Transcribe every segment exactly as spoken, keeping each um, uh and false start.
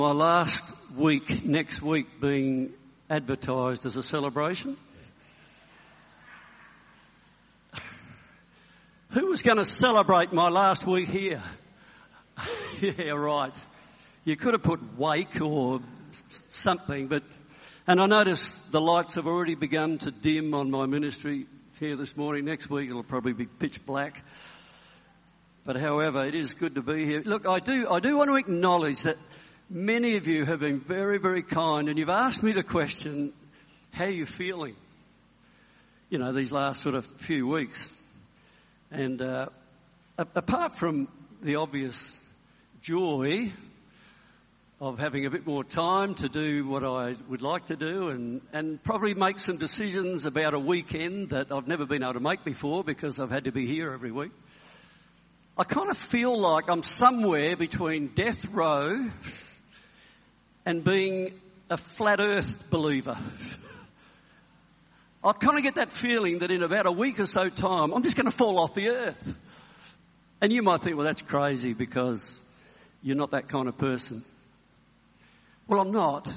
My last week, next week, being advertised as a celebration. Who was going to celebrate my last week here? Yeah, right. You could have put wake or something, but... And I notice the lights have already begun to dim on my ministry here this morning. Next week it'll probably be pitch black. But however, it is good to be here. Look, I do, I do want to acknowledge that many of you have been very, very kind, and you've asked me the question, how are you feeling? You know, these last sort of few weeks. And uh, apart from the obvious joy of having a bit more time to do what I would like to do and, and probably make some decisions about a weekend that I've never been able to make before because I've had to be here every week, I kind of feel like I'm somewhere between death row and being a flat earth believer. I kind of get that feeling that in about a week or so time, I'm just going to fall off the earth. And you might think, well, that's crazy because you're not that kind of person. Well, I'm not.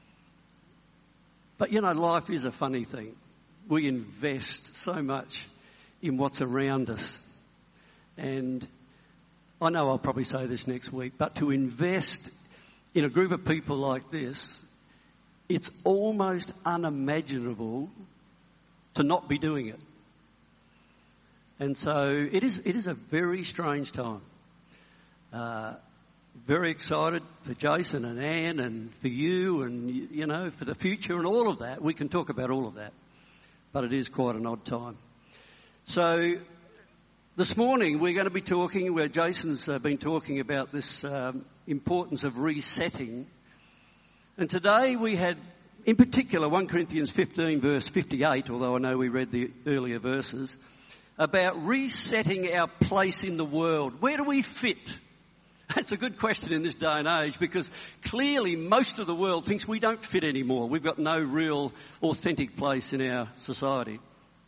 But, you know, life is a funny thing. We invest so much in what's around us. And I know I'll probably say this next week, but to invest in a group of people like this, it's almost unimaginable to not be doing it. And so it is it is a very strange time. Uh, very excited for Jason and Anne and for you and, you know, for the future and all of that. We can talk about all of that. But it is quite an odd time. So this morning we're going to be talking, where Jason's uh, been talking about this um, importance of resetting. And today we had, in particular, First Corinthians fifteen verse fifty-eight, although I know we read the earlier verses, about resetting our place in the world. Where do we fit? That's a good question in this day and age, because clearly most of the world thinks we don't fit anymore. We've got no real authentic place in our society.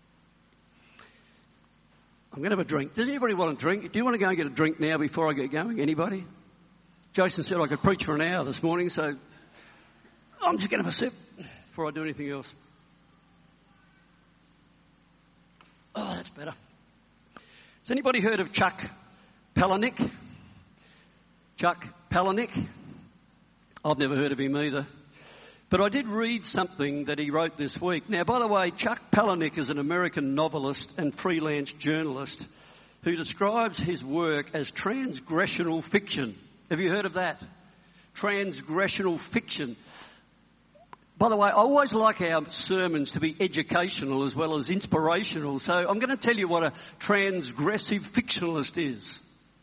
I'm going to have a drink. Does anybody want a drink? Do you want to go and get a drink now before I get going? Anybody? Jason said I could preach for an hour this morning, so I'm just going to have a sip before I do anything else. Oh, that's better. Has anybody heard of Chuck Palahniuk? Chuck Palahniuk? I've never heard of him either. But I did read something that he wrote this week. Now, by the way, Chuck Palahniuk is an American novelist and freelance journalist who describes his work as transgressional fiction. Have you heard of that? Transgressional fiction. By the way, I always like our sermons to be educational as well as inspirational. So I'm going to tell you what a transgressive fictionalist is.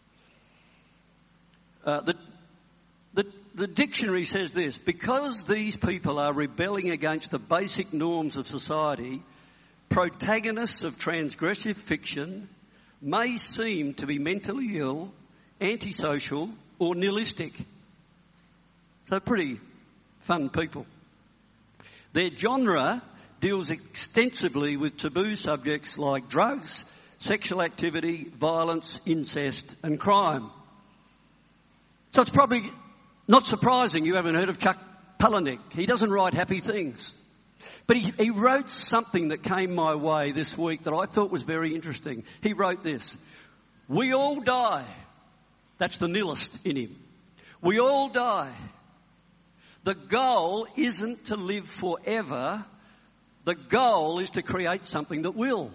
Uh, the, the, the dictionary says this: because these people are rebelling against the basic norms of society, protagonists of transgressive fiction may seem to be mentally ill, antisocial, or nihilistic. So pretty fun people. Their genre deals extensively with taboo subjects like drugs, sexual activity, violence, incest, and crime. So it's probably not surprising you haven't heard of Chuck Palahniuk. He doesn't write happy things. But he, he wrote something that came my way this week that I thought was very interesting. He wrote this: we all die. That's the nihilist in him. We all die. The goal isn't to live forever. The goal is to create something that will.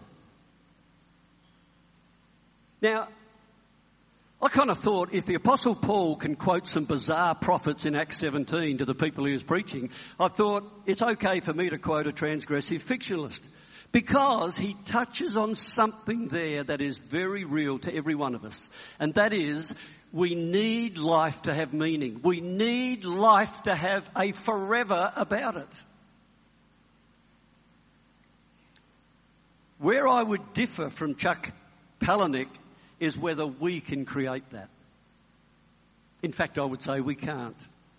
Now, I kind of thought if the Apostle Paul can quote some bizarre prophets in Acts seventeen to the people he was preaching, I thought it's okay for me to quote a transgressive fictionalist, because he touches on something there that is very real to every one of us. And that is, we need life to have meaning. We need life to have a forever about it. Where I would differ from Chuck Palahniuk is whether we can create that. In fact, I would say we can't.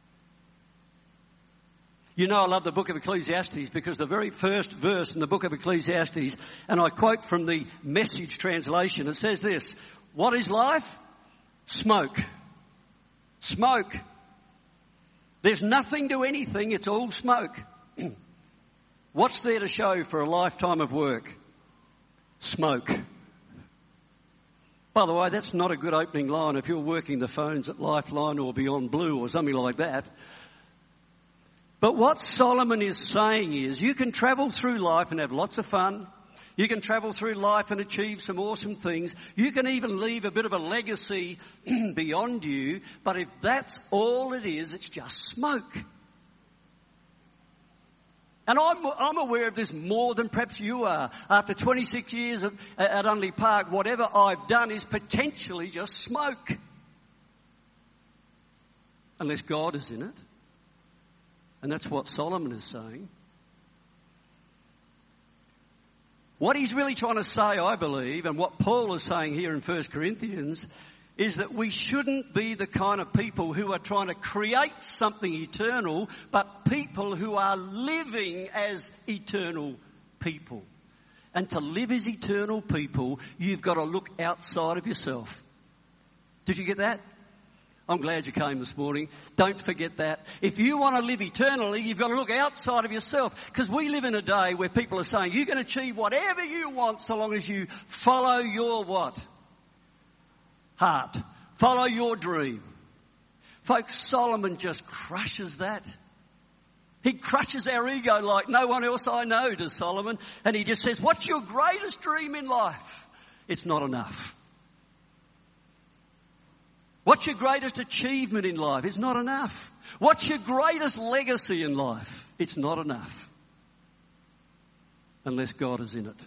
You know, I love the book of Ecclesiastes because the very first verse in the book of Ecclesiastes, and I quote from the Message translation, it says this: what is life? Smoke. Smoke. There's nothing to anything, it's all smoke. What's there to show for a lifetime of work? Smoke. By the way, that's not a good opening line if you're working the phones at Lifeline or Beyond Blue or something like that. But what Solomon is saying is you can travel through life and have lots of fun. You can travel through life and achieve some awesome things. You can even leave a bit of a legacy beyond you. But if that's all it is, it's just smoke. And I'm, I'm aware of this more than perhaps you are. After twenty-six years of, at Unley Park, whatever I've done is potentially just smoke. Unless God is in it. And that's what Solomon is saying. What he's really trying to say, I believe, and what Paul is saying here in First Corinthians, is that we shouldn't be the kind of people who are trying to create something eternal, but people who are living as eternal people. And to live as eternal people, you've got to look outside of yourself. Did you get that? I'm glad you came this morning. Don't forget that. If you want to live eternally, you've got to look outside of yourself. Because we live in a day where people are saying you can achieve whatever you want so long as you follow your what? Heart. Follow your dream. Folks, Solomon just crushes that. He crushes our ego like no one else I know does, Solomon. And he just says, what's your greatest dream in life? It's not enough. What's your greatest achievement in life? It's not enough. What's your greatest legacy in life? It's not enough. Unless God is in it.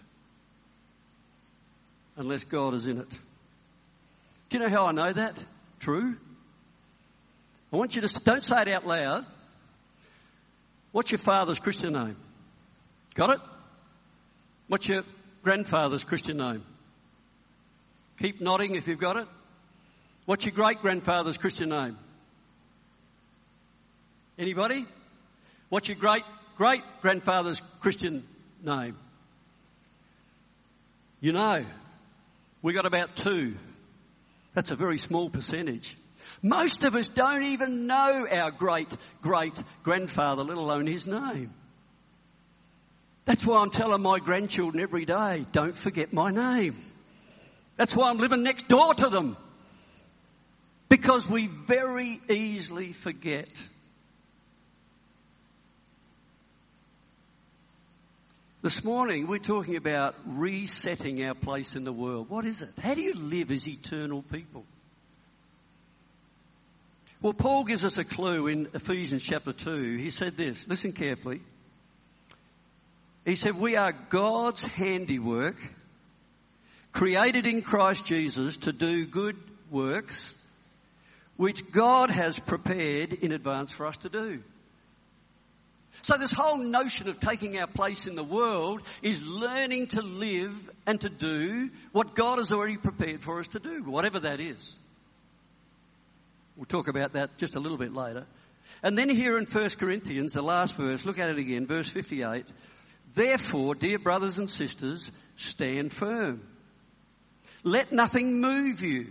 Unless God is in it. Do you know how I know that? True. I want you to, don't say it out loud. What's your father's Christian name? Got it? What's your grandfather's Christian name? Keep nodding if you've got it. What's your great-grandfather's Christian name? Anybody? What's your great-great-grandfather's Christian name? You know, we got about two. That's a very small percentage. Most of us don't even know our great-great-grandfather, let alone his name. That's why I'm telling my grandchildren every day, don't forget my name. That's why I'm living next door to them. Because we very easily forget. This morning we're talking about resetting our place in the world. What is it? How do you live as eternal people? Well, Paul gives us a clue in Ephesians chapter two. He said this, listen carefully. He said, we are God's handiwork, created in Christ Jesus to do good works, which God has prepared in advance for us to do. So this whole notion of taking our place in the world is learning to live and to do what God has already prepared for us to do, whatever that is. We'll talk about that just a little bit later. And then here in First Corinthians, the last verse, look at it again, verse fifty-eight. Therefore, dear brothers and sisters, stand firm. Let nothing move you.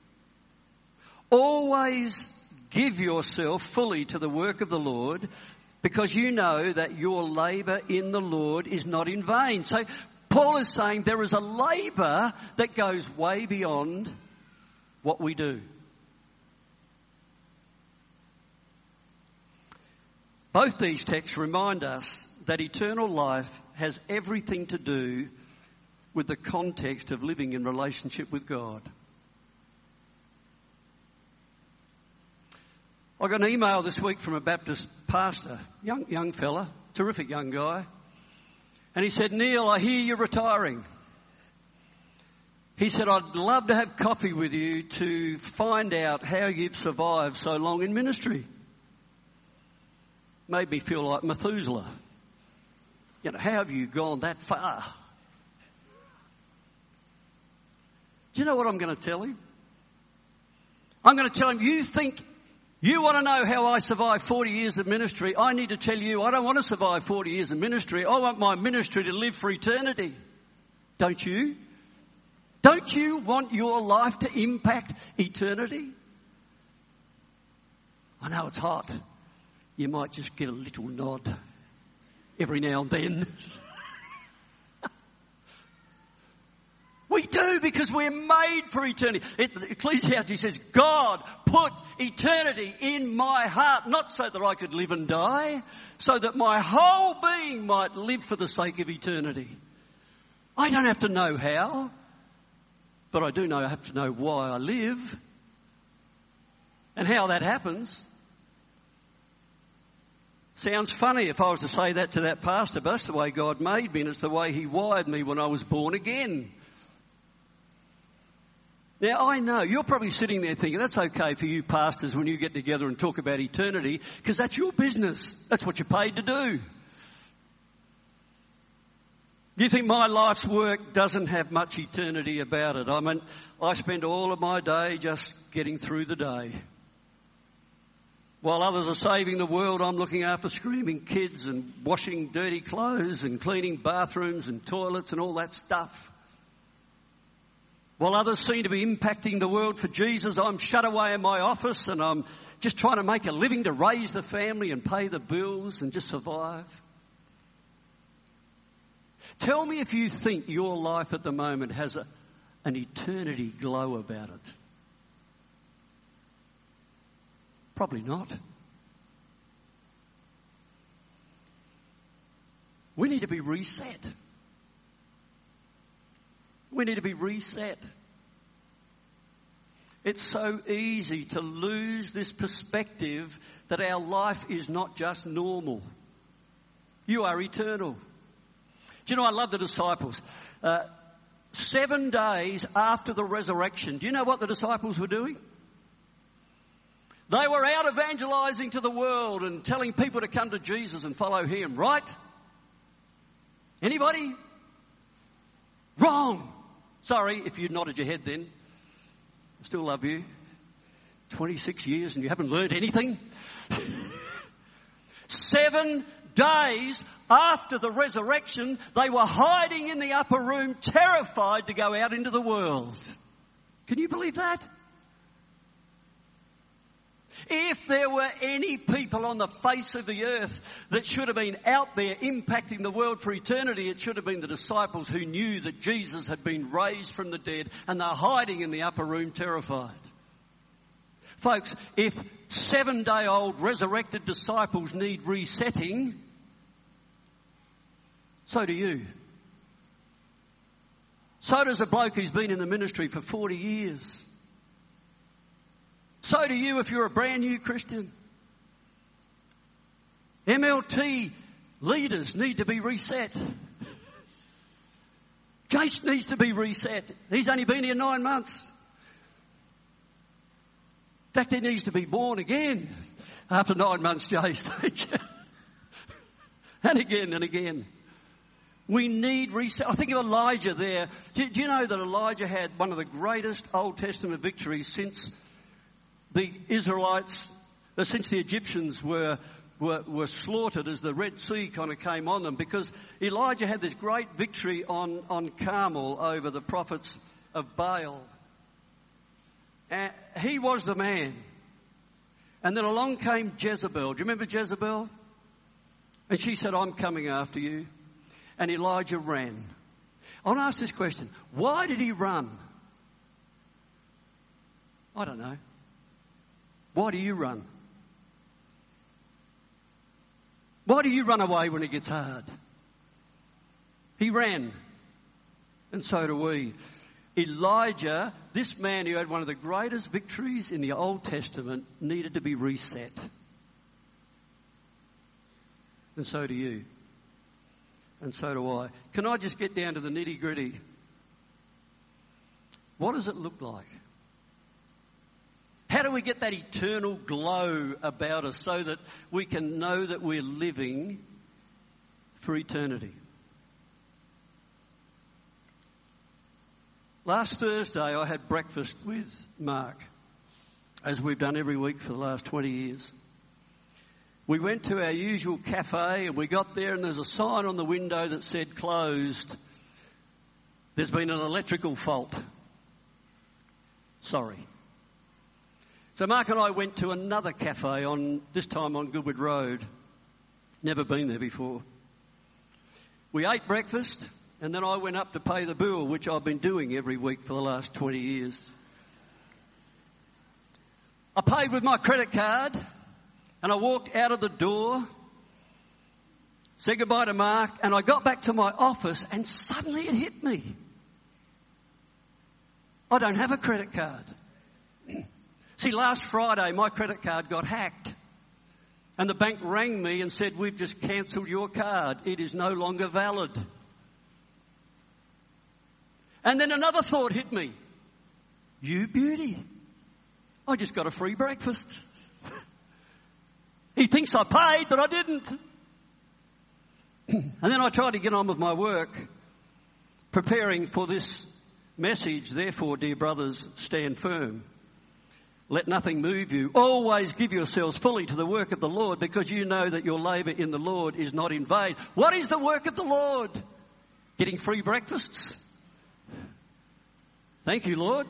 Always give yourself fully to the work of the Lord, because you know that your labour in the Lord is not in vain. So Paul is saying there is a labour that goes way beyond what we do. Both these texts remind us that eternal life has everything to do with the context of living in relationship with God. I got an email this week from a Baptist pastor, young young fella, terrific young guy. And he said, Neil, I hear you're retiring. He said, I'd love to have coffee with you to find out how you've survived so long in ministry. Made me feel like Methuselah. You know, how have you gone that far? Do you know what I'm going to tell him? I'm going to tell him, you think you want to know how I survived forty years of ministry? I need to tell you, I don't want to survive forty years of ministry. I want my ministry to live for eternity. Don't you? Don't you want your life to impact eternity? I know it's hot. you might just get a little nod every now and then. We do, because we're made for eternity. It, Ecclesiastes says, God put eternity in my heart, not so that I could live and die, so that my whole being might live for the sake of eternity. I don't have to know how, but I do know I have to know why I live and how that happens. Sounds funny if I was to say that to that pastor, but that's the way God made me, and it's the way he wired me when I was born again. Now, I know you're probably sitting there thinking, that's okay for you pastors when you get together and talk about eternity, because that's your business. That's what you're paid to do. You think my life's work doesn't have much eternity about it? I mean, I spend all of my day just getting through the day. While others are saving the world, I'm looking after screaming kids and washing dirty clothes and cleaning bathrooms and toilets and all that stuff. While others seem to be impacting the world for Jesus, I'm shut away in my office and I'm just trying to make a living to raise the family and pay the bills and just survive. Tell me if you think your life at the moment has a, an eternity glow about it. Probably not. We need to be reset. We need to be reset. It's so easy to lose this perspective that our life is not just normal. You are eternal. Do you know, I love the disciples. Uh, seven days after the resurrection, do you know what the disciples were doing? They were out evangelizing to the world and telling people to come to Jesus and follow him, right? Anybody? Wrong. Sorry if you nodded your head then. I still love you. twenty-six years and you haven't learned anything? Seven days after the resurrection, they were hiding in the upper room, terrified to go out into the world. Can you believe that? If there were any people on the face of the earth that should have been out there impacting the world for eternity, it should have been the disciples who knew that Jesus had been raised from the dead, and they're hiding in the upper room terrified. Folks, if seven-day-old resurrected disciples need resetting, so do you. So does a bloke who's been in the ministry for forty years. So do you if you're a brand new Christian. M L T leaders need to be reset. Jace needs to be reset. He's only been here nine months. In fact, he needs to be born again after nine months, Jace. And again and again. We need reset. I think of Elijah there. Do, do you know that Elijah had one of the greatest Old Testament victories since the Israelites, since the Egyptians were, were, were slaughtered as the Red Sea kind of came on them, because Elijah had this great victory on, on Carmel over the prophets of Baal. And he was the man. And then along came Jezebel. Do you remember Jezebel? And she said, I'm coming after you. And Elijah ran. I want to ask this question. Why did he run? I don't know. Why do you run? Why do you run away when it gets hard? He ran. And so do we. Elijah, this man who had one of the greatest victories in the Old Testament, needed to be reset. And so do you. And so do I. Can I just get down to the nitty-gritty? What does it look like? How do we get that eternal glow about us so that we can know that we're living for eternity? Last Thursday I had breakfast with Mark, as we've done every week for the last twenty years. We went to our usual cafe and we got there and there's a sign on the window that said closed. There's been an electrical fault. Sorry. So Mark and I went to another cafe on, this time on Goodwood Road. Never been there before. We ate breakfast and then I went up to pay the bill, which I've been doing every week for the last twenty years. I paid with my credit card and I walked out of the door, said goodbye to Mark, and I got back to my office and suddenly it hit me. I don't have a credit card. See, last Friday my credit card got hacked and the bank rang me and said, we've just cancelled your card. It is no longer valid. And then another thought hit me. You beauty. I just got a free breakfast. He thinks I paid, but I didn't. And then I tried to get on with my work, preparing for this message. Therefore, dear brothers, stand firm. Let nothing move you. Always give yourselves fully to the work of the Lord, because you know that your labour in the Lord is not in vain. What is the work of the Lord? Getting free breakfasts? Thank you, Lord.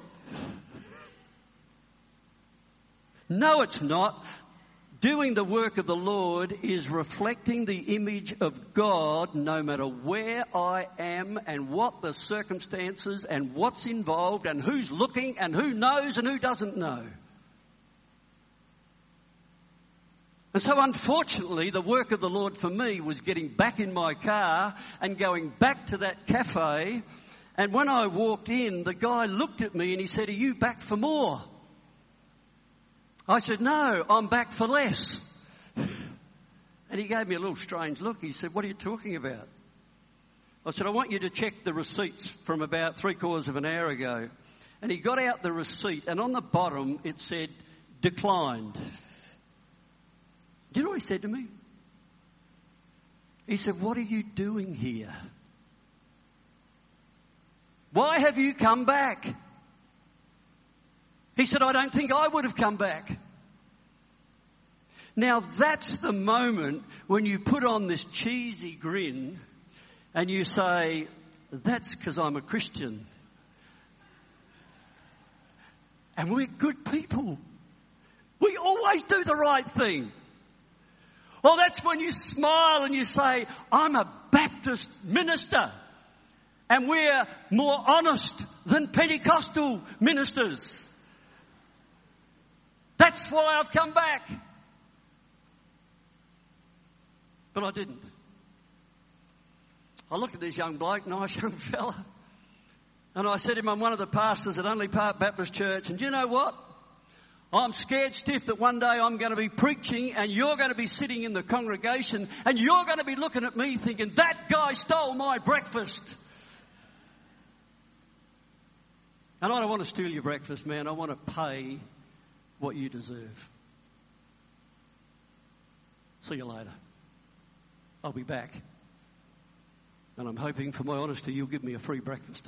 No, it's not. Doing the work of the Lord is reflecting the image of God no matter where I am and what the circumstances and what's involved and who's looking and who knows and who doesn't know. And so unfortunately, the work of the Lord for me was getting back in my car and going back to that cafe. And when I walked in, the guy looked at me and he said, are you back for more? I said, no, I'm back for less. And he gave me a little strange look. He said, what are you talking about? I said, I want you to check the receipts from about three quarters of an hour ago. And he got out the receipt and on the bottom it said, declined. Do you know what he said to me? He said, what are you doing here? Why have you come back? He said, I don't think I would have come back. Now that's the moment when you put on this cheesy grin and you say, that's because I'm a Christian. And we're good people. We always do the right thing. Well, that's when you smile and you say, I'm a Baptist minister. And we're more honest than Pentecostal ministers. That's why I've come back. But I didn't. I looked at this young bloke, nice young fella, and I said to him, I'm one of the pastors at Unley Park Baptist Church, and do you know what? I'm scared stiff that one day I'm going to be preaching and you're going to be sitting in the congregation and you're going to be looking at me thinking, that guy stole my breakfast. And I don't want to steal your breakfast, man. I want to pay what you deserve. See you later. I'll be back. And I'm hoping, for my honesty, you'll give me a free breakfast.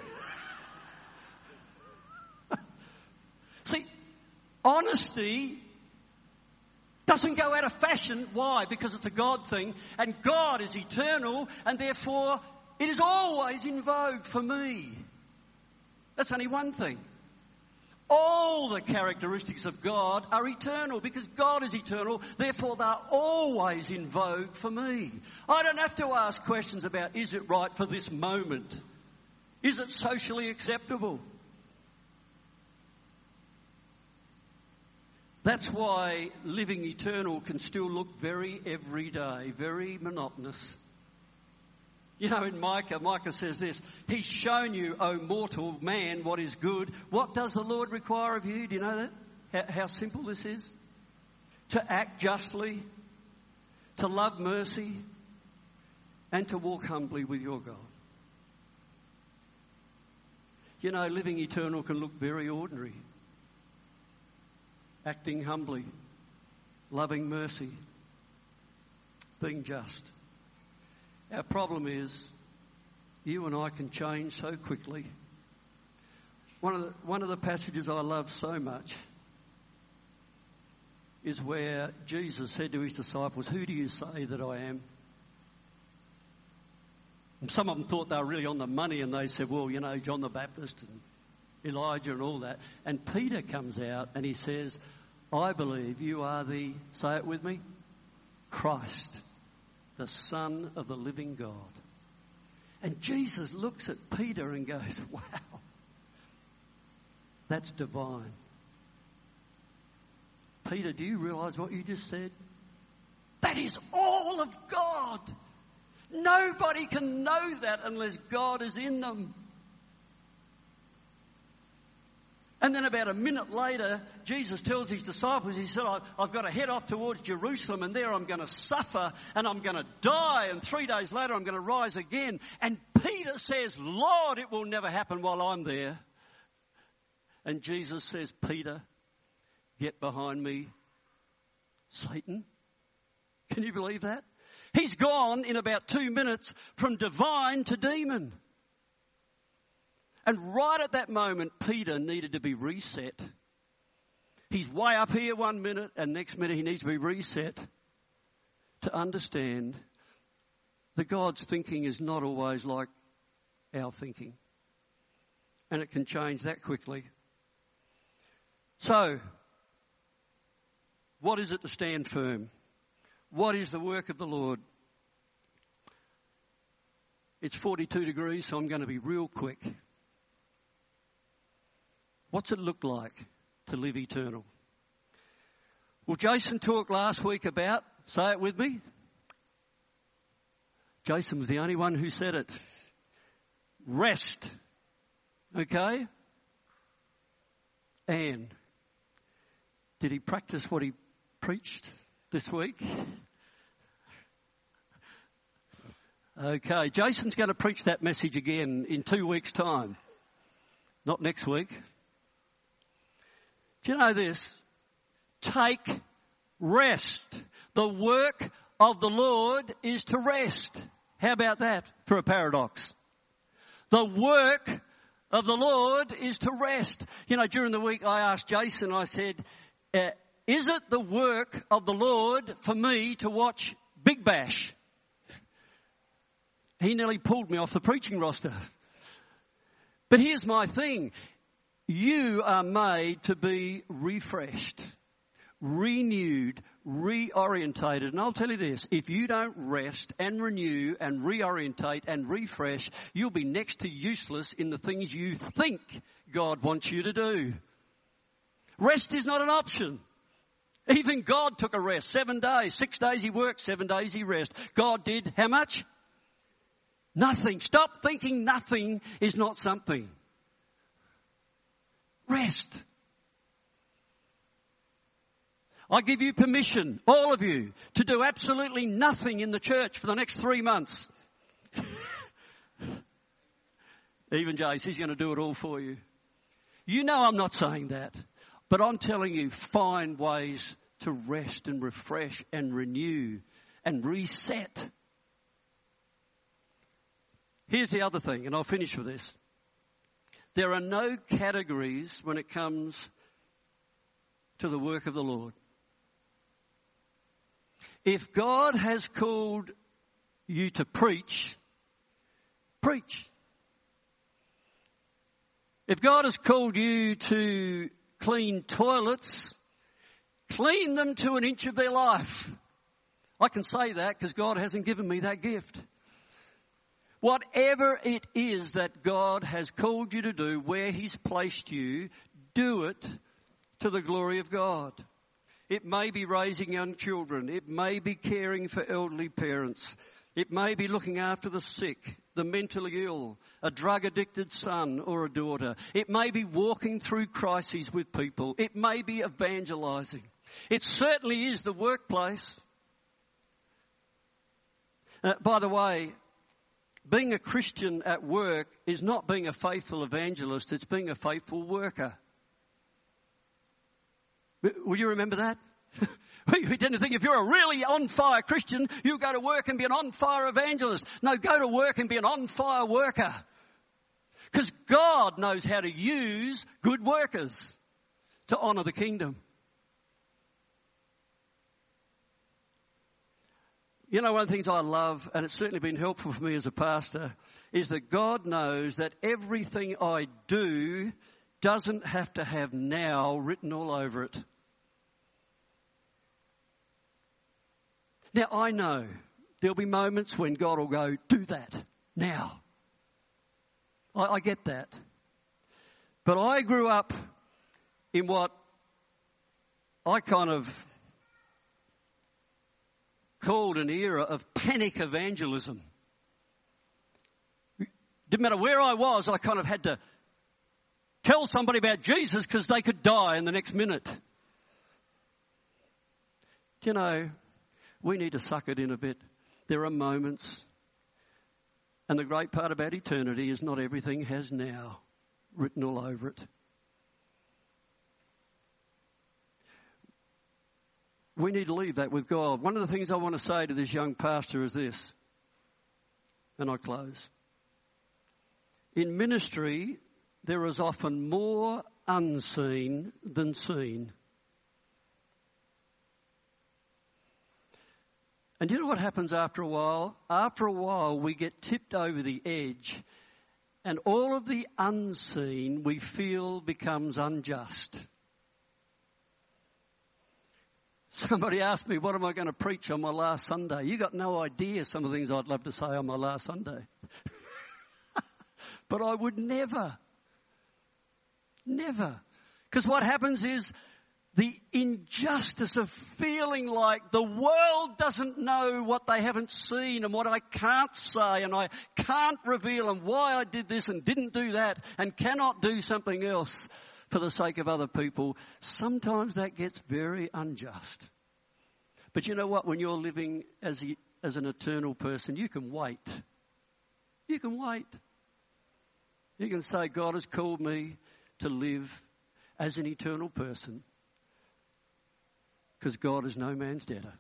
See, honesty doesn't go out of fashion. Why? Because it's a God thing, and God is eternal, and therefore it is always in vogue for me. That's only one thing. All the characteristics of God are eternal because God is eternal. Therefore, they're always in vogue for me. I don't have to ask questions about, is it right for this moment? Is it socially acceptable? That's why living eternal can still look very everyday, very monotonous. You know, in Micah, Micah says this, he's shown you, O mortal man, what is good. What does the Lord require of you? Do you know that? How, how simple this is? To act justly, to love mercy, and to walk humbly with your God. You know, living eternal can look very ordinary. Acting humbly, loving mercy, being just. Our problem is you and I can change so quickly. One of the, one of the passages I love so much is where Jesus said to his disciples, who do you say that I am? And some of them thought they were really on the money and they said, well, you know, John the Baptist. And Elijah and all that. And Peter comes out and he says, I believe you are the, say it with me, Christ, the Son of the living God. And Jesus looks at Peter and goes, wow, that's divine. Peter, do you realise what you just said? That is all of God. Nobody can know that unless God is in them. And then about a minute later, Jesus tells his disciples, he said, I've got to head off towards Jerusalem, and there I'm going to suffer and I'm going to die, and three days later I'm going to rise again. And Peter says, Lord, it will never happen while I'm there. And Jesus says, Peter, get behind me, Satan. Can you believe that? He's gone in about two minutes from divine to demon. And right at that moment, Peter needed to be reset. He's way up here one minute, and next minute he needs to be reset to understand that God's thinking is not always like our thinking. And it can change that quickly. So, what is it to stand firm? What is the work of the Lord? It's forty-two degrees, so I'm going to be real quick. What's it look like to live eternal? Well, Jason talked last week about, say it with me. Jason was the only one who said it. Rest. Okay? And did he practice what he preached this week? Okay, Jason's going to preach that message again in two weeks' time. Not next week. Do you know this? Take rest. The work of the Lord is to rest. How about that for a paradox? The work of the Lord is to rest. You know, during the week I asked Jason, I said, uh, is it the work of the Lord for me to watch Big Bash? He nearly pulled me off the preaching roster. But here's my thing. You are made to be refreshed, renewed, reorientated. And I'll tell you this, if you don't rest and renew and reorientate and refresh, you'll be next to useless in the things you think God wants you to do. Rest is not an option. Even God took a rest. Seven days. Six days he worked, seven days he rest. God did how much? Nothing. Stop thinking nothing is not something. Rest. I give you permission, all of you, to do absolutely nothing in the church for the next three months. Even Jace, he's going to do it all for you. You know I'm not saying that, but I'm telling you, find ways to rest and refresh and renew and reset. Here's the other thing, and I'll finish with this. There are no categories when it comes to the work of the Lord. If God has called you to preach, preach. If God has called you to clean toilets, clean them to an inch of their life. I can say that because God hasn't given me that gift. Whatever it is that God has called you to do, where he's placed you, do it to the glory of God. It may be raising young children. It may be caring for elderly parents. It may be looking after the sick, the mentally ill, a drug-addicted son or a daughter. It may be walking through crises with people. It may be evangelizing. It certainly is the workplace. Uh, by the way, being a Christian at work is not being a faithful evangelist, it's being a faithful worker. Will you remember that? We tend to think if you're a really on-fire Christian, you go to work and be an on-fire evangelist. No, go to work and be an on-fire worker. Because God knows how to use good workers to honour the kingdom. You know, one of the things I love, and it's certainly been helpful for me as a pastor, is that God knows that everything I do doesn't have to have now written all over it. Now, I know there'll be moments when God will go, do that now. I, I get that. But I grew up in what I kind of called an era of panic evangelism. Didn't matter where I was, I kind of had to tell somebody about Jesus because they could die in the next minute. Do you know, we need to suck it in a bit. There are moments, and the great part about eternity is not everything has now written all over it. We need to leave that with God. One of the things I want to say to this young pastor is this, and I close. In ministry, there is often more unseen than seen. And you know what happens after a while? After a while, we get tipped over the edge, and all of the unseen we feel becomes unjust. Somebody asked me, what am I going to preach on my last Sunday? You got no idea some of the things I'd love to say on my last Sunday. But I would never, never. Because what happens is the injustice of feeling like the world doesn't know what they haven't seen and what I can't say and I can't reveal and why I did this and didn't do that and cannot do something else for the sake of other people. Sometimes that gets very unjust. But you know what? When you're living as, a, as an eternal person, you can wait. You can wait. You can say, God has called me to live as an eternal person because God is no man's debtor.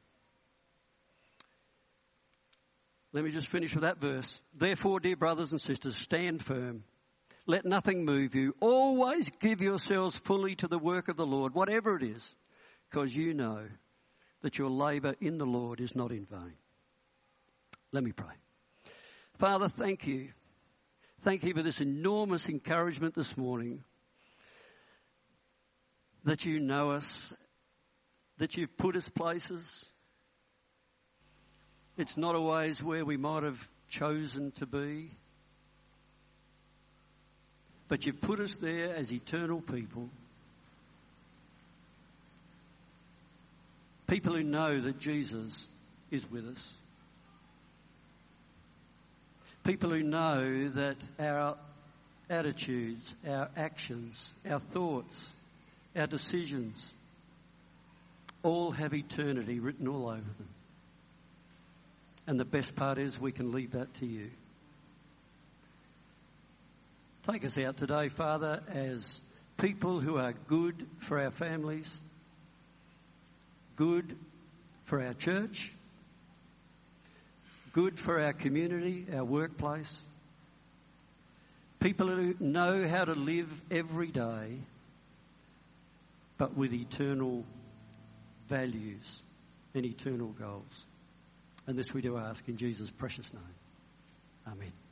Let me just finish with that verse. Therefore, dear brothers and sisters, stand firm. Let nothing move you. Always give yourselves fully to the work of the Lord, whatever it is, because you know that your labour in the Lord is not in vain. Let me pray. Father, thank you. Thank you for this enormous encouragement this morning, that you know us, that you've put us places. It's not always where we might have chosen to be, but you've put us there as eternal people. People who know that Jesus is with us. People who know that our attitudes, our actions, our thoughts, our decisions all have eternity written all over them. And the best part is we can leave that to you. Take us out today, Father, as people who are good for our families, good for our church, good for our community, our workplace. People who know how to live every day, but with eternal values and eternal goals. And this we do ask in Jesus' precious name. Amen.